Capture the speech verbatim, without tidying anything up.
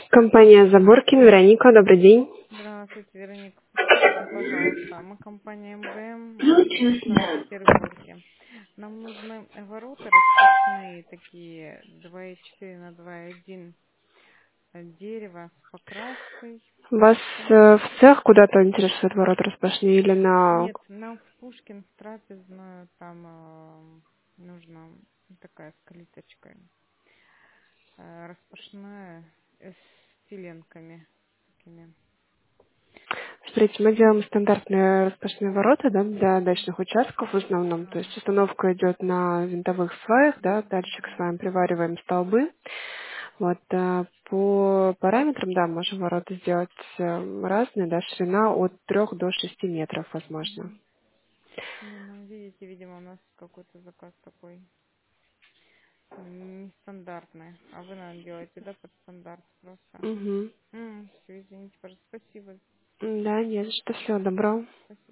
Компания Заборкин, Вероника, добрый день. Здравствуйте, Вероника. Подскажите, пожалуйста, мы компания МГМ, офис в Санкт-Петербурге. Нам нужны ворота распашные, такие два и четыре на два и один, э, дерево с покраской, Вас плитка. э, в цех куда-то интересует ворот распашные или на... Нет, нам в Пушкин, в Трапезную, там э, нужна такая с калиточкой, э, распашная, э, с филенками такими. Смотрите, мы делаем стандартные распашные ворота, да, для дачных участков в основном. То А, есть установка идет на винтовых сваях, да, дальше к мгм. сваям привариваем столбы. Вот, э, по параметрам, да, можем ворота сделать э, разные, да, ширина от трех до шести метров, возможно. Мгм. Не, ну видите, видимо, у нас какой-то заказ такой м, нестандартный. А вы, наверное, делаете, да, под стандарт просто. Угу. М, все, извините, пожалуйста. Спасибо. Да, не за что, всего доброго. Спасибо.